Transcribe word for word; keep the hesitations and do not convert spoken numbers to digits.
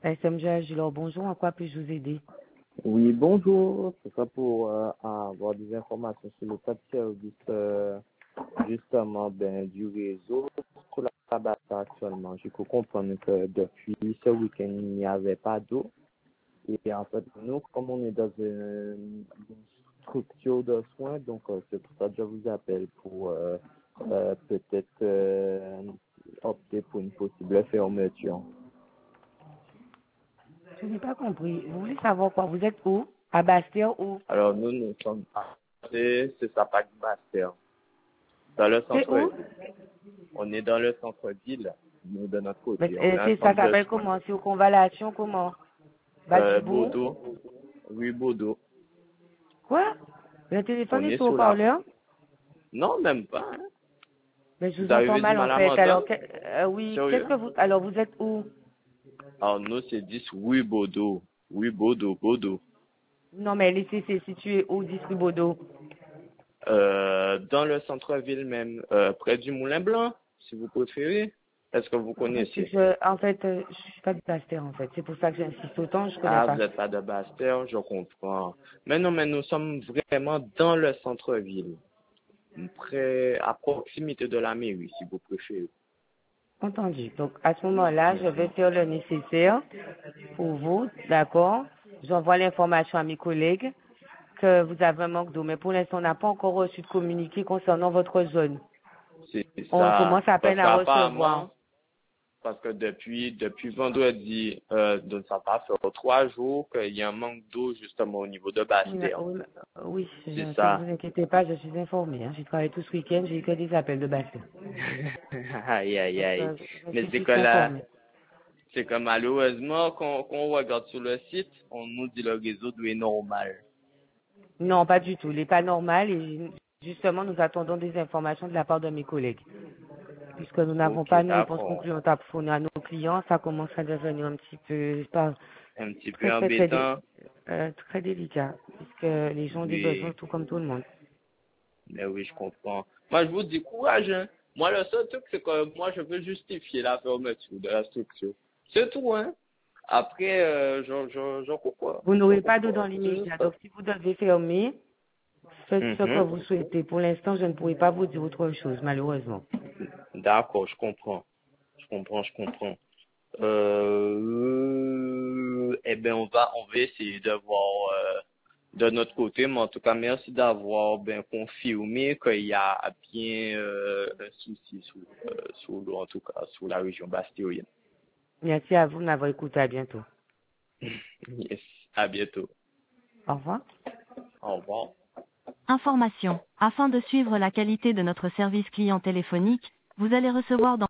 S M G Agilor, bonjour, en quoi puis-je vous aider? Oui, bonjour. C'est ça pour euh, avoir des informations sur le tas de service euh, justement ben, du réseau pour la base actuellement. J'ai pu comprendre que depuis ce week-end, il n'y avait pas d'eau. Et en fait, nous, comme on est dans une, une structure de soins, donc euh, c'est pour ça que je vous appelle pour euh, euh, peut-être euh, opter pour une possible fermeture. Je n'ai pas compris. Vous voulez savoir quoi? Vous êtes où? À Bastille ou? Alors nous, nous sommes passés, c'est ça, pas Bastère, dans le C'est où? centre-ville. On est dans le centre-ville, nous de notre Mais, côté. On euh, a un c'est- ça centre de s'appelle soins. comment? C'est au Convalation, comment? Euh, Badibou? Bodo, oui, Bodo. Quoi? Le téléphone On est est sur sous la... haut-parleur? Non, même pas. Hein. Mais je Vous vous entends arrivez du mal en fait. Alors, Malamada? que- euh, oui, qu'est-ce Sérieux? que vous... Alors, vous êtes où? Alors nous, c'est dix, oui, Bodo. Oui, Bodo, Bodo. Non, mais laissez, c'est situé où, Distribodo? Euh, dans le centre-ville même, euh, près du Moulin Blanc, si vous préférez. Est-ce que vous En fait, c'est connaissez? que, en fait, euh, je suis pas de Bastille, en fait. C'est pour ça que j'insiste autant, je connais Ah, vous pas. n'êtes pas de Bastère, je comprends. Mais non, mais nous sommes vraiment dans le centre-ville. Près, à proximité de la mairie, si vous préférez. Entendu. Donc, à ce moment-là, je vais Mhm. faire le nécessaire pour vous, d'accord? J'envoie l'information à mes collègues que vous avez un manque d'eau, mais pour l'instant, on n'a pas encore reçu de communiqué concernant votre zone. C'est On ça. commence à Parce peine à recevoir. qu'apparemment, parce que depuis, depuis vendredi, euh, donc ça va faire trois jours qu'il y a un manque d'eau justement au niveau de Oui, mais- Bastère. oui, mais- oui, C'est je- ça ne ça. vous inquiétez pas, je suis informée. Hein. J'ai travaillé tout ce week-end, j'ai eu que des appels de bassin. Aïe, aïe, Donc, aïe. euh, je Mais suis c'est plus que là, qu'informée. c'est que malheureusement, quand, quand on regarde sur le site, on nous dit le réseau doit être normal. Non, pas du tout. Il n'est pas normal et justement, nous attendons des informations de la part de mes collègues. Puisque nous n'avons Ok, pas une réponse d'accord. concluante à fournir à nos clients, ça commence à devenir un petit peu pas Un petit peu très très très dé- embêtant. euh, très délicat, puisque les gens ont des besoins Oui. tout comme tout le monde. Mais oui, je comprends. Moi, je vous dis courage, hein. Moi, le seul truc, c'est que moi, je veux justifier la fermeture de la structure. C'est tout, hein. Après, euh, je, je, je comprends. Vous Je n'aurez pas d'eau dans comprends. C'est juste l'immédiat, ça. donc si vous devez fermer, faites ce que Mhm. vous souhaitez. Pour l'instant, je ne pourrai pas vous dire autre chose, malheureusement. D'accord, je comprends. Je comprends, je comprends. Euh, eh ben, on va, on va essayer de voir, euh, de notre côté, mais en tout cas, merci d'avoir ben confirmé qu'il y a bien euh, un souci sous, euh, sous l'eau, en tout cas, sous la région bastilienne. Merci à vous de m'avoir écouté. À bientôt. Yes. À bientôt. Au revoir. Au revoir. Information. Afin de suivre la qualité de notre service client téléphonique, vous allez recevoir dans